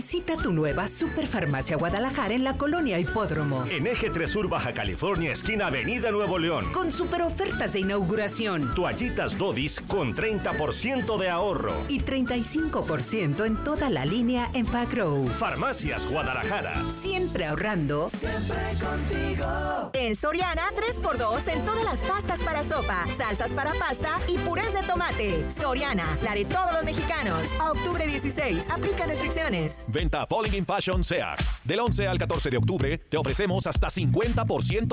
Visita tu nueva Superfarmacia Guadalajara en la Colonia Hipódromo. En Eje 3 Sur, Baja California, esquina Avenida Nuevo León. Con super ofertas de inauguración. Toallitas Dodis con 30% de ahorro. Y 35% en toda la línea en Paggrow. Farmacias Guadalajara. Siempre ahorrando. Siempre contigo. En Soriana, 3x2 en todas las pastas para sopa, salsas para pasta y purés de tomate. Soriana, la de todos los mexicanos. A octubre 16, aplica restricciones. Venta Falling in Fashion Sears. Del 11 al 14 de octubre te ofrecemos hasta 50%